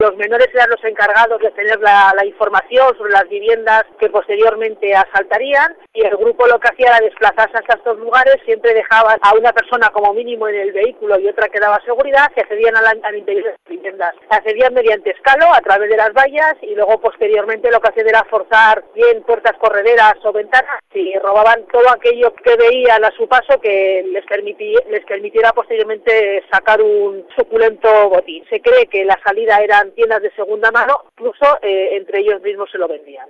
Los menores eran los encargados de tener la información sobre las viviendas que posteriormente asaltarían, y el grupo lo que hacía era desplazarse hasta estos lugares, siempre dejaba a una persona como mínimo en el vehículo y otra que daba seguridad, que accedían al interior de las viviendas. Accedían mediante escalo a través de las vallas y luego posteriormente lo que hacían era forzar bien puertas correderas o ventanas y robaban todo aquello que veían a su paso que les permitiera posteriormente sacar un suculento botín. Se cree que la salida eran tiendas de segunda mano, incluso entre ellos mismos se lo vendían.